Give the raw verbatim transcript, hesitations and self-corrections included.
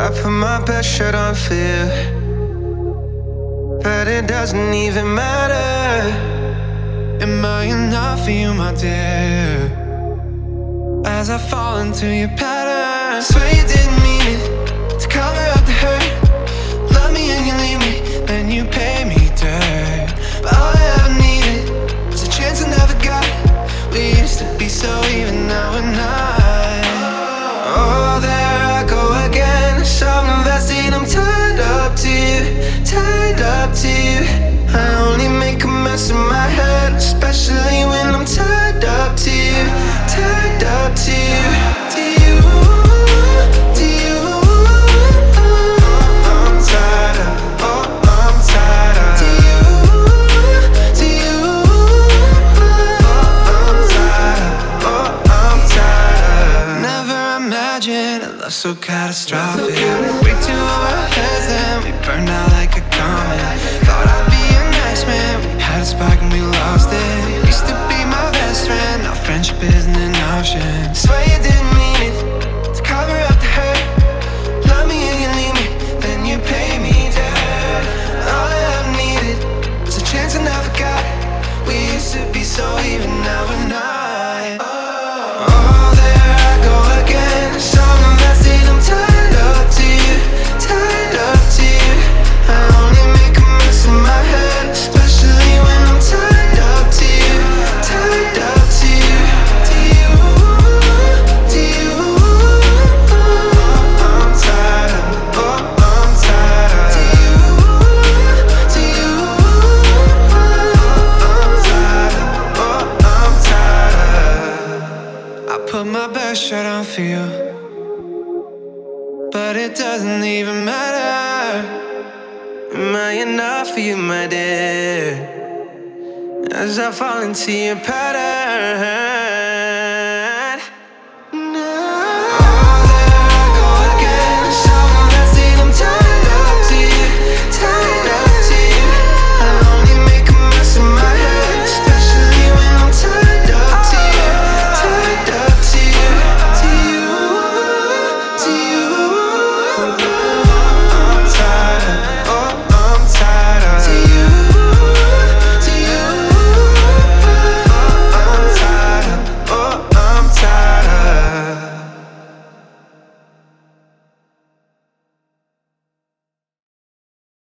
I put my best shirt on for you, but it doesn't even matter. Am I enough for you, my dear? As I fall into your pattern, Swear you didn't mean it, to cover up the hurt. Love me and you leave me, then you pay me dirt. but all I ever needed was a chance I never got. We used to be so even, now we're not. Oh, there I go again, so invested, I'm tied up to you, tied up to you. I only make a mess in my head, especially when I'm tied up to you, tied up to you, to you, to you. I'm tied up, oh, I'm tied up to you, to you. I'm tied up, oh, I'm tied up. Never imagined a love so catastrophic. Way too over our heads, then we burned out like a comet. Thought I'd be a nice man, we had a spark and we lost it. Used to be my best friend, now friendship isn't an option. Swear you didn't mean it, to cover up the hurt. Love me and you leave me, then you pay me dirt. All I ever needed was a chance I never got. We used to be so even, now we're not. Oh, there I go again, so invested, I'm tied up to you, tied up to you. I only make a mess in my head, especially when I'm tied up to you, tied up to you, to you, to you. I'm tied up, oh, I'm tied up to you, to you. I'm tied up, oh, I'm tied up. I put my best shirt on for you, but it doesn't even matter. Am I enough for you, my dear? As I fall into your pattern.